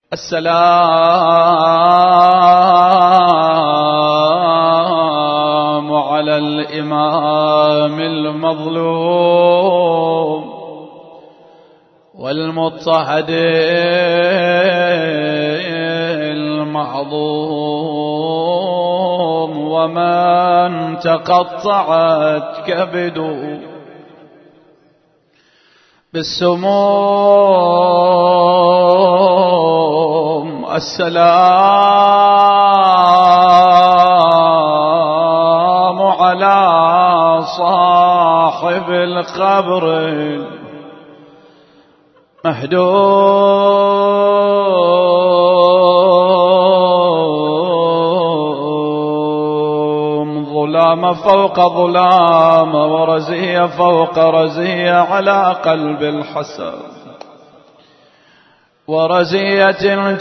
السلام على الإمام المظلوم والمضطهد المعظوم ومن تقطعت كبده بالسموم. السلام على صاحب القبر المهدوم. ظلام فوق ظلام ورزية فوق رزية على قلب الحسن، ورزية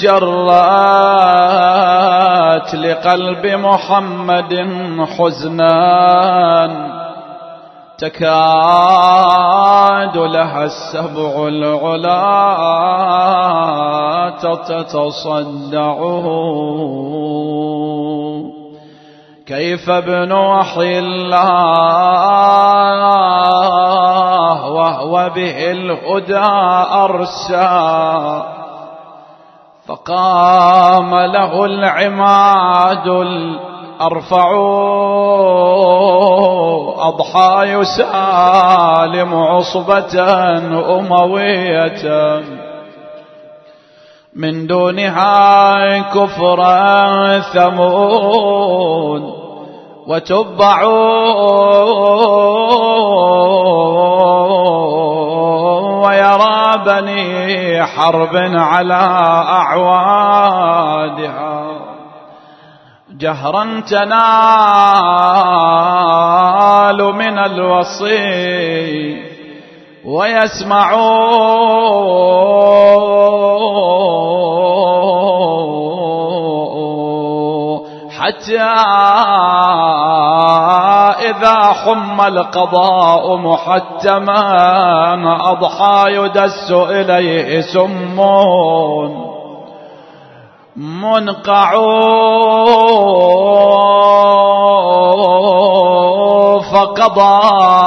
جرت لقلب محمد حزنان تكاد لها السبع العلا تتصدعه. كيف ابن وحي الله وهو به الهدى أرسى، فقام له العماد الأرفع أضحى يسالم عصبة أموية من دونها كفرا ثمود وتبعوا ويرى بني حرب على أعوادها جهرا تنال من الوصي ويسمعوا حتى إذا حم القضاء محتما أضحى يدس إليه سمون منقعوا فقضى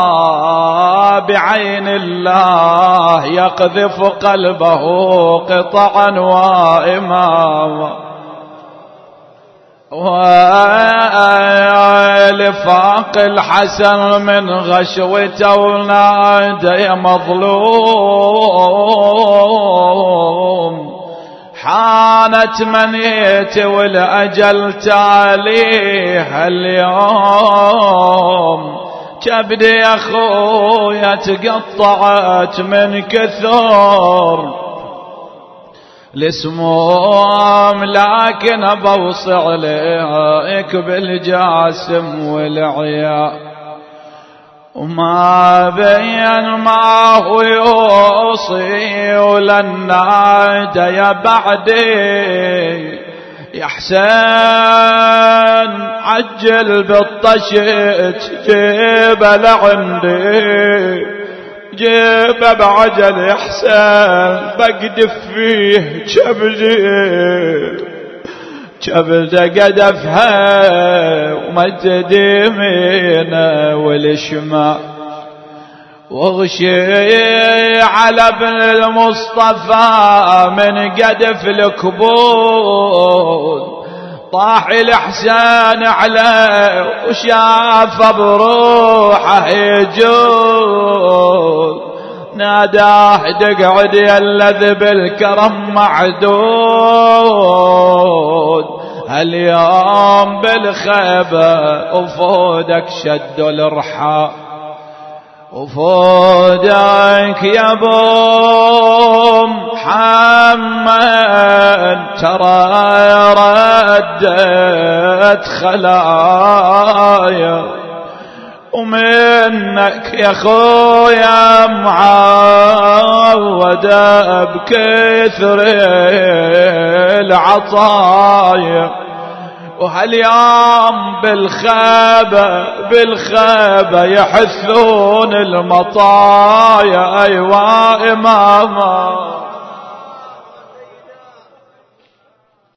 بعين الله يقذف قلبه قطعا وإماما. ولفاق الحسن من غشوته ونادى يا مظلوم حانت منيت والأجل تاليها اليوم. كبدي يا أخويا تقطعت من كثر الاسموم، لكن بوصي عليك بالجاسم والعياء وما بين ما هو يوصي ولن نادى بعدي يا حسين عجل بالطشت جيبه لعندي جيبه بعجل يا حسين بقدف فيه كبده قدفها ومد يمينه والشمال واغشي على ابن المصطفى من قدف الكبود. طاح الحسين عليه وشاف بروحه يجود ناداه تقعد يا الذي بالكرم معدود. اليوم بالخيبة وفودك شدوا الرحى وفودك يا ابو محمد ترى ردت خلايا ومنك يا خويا معودة بكثر العطايا. وهاليوم بالخيبة يحثون المطايا. أيوا إماما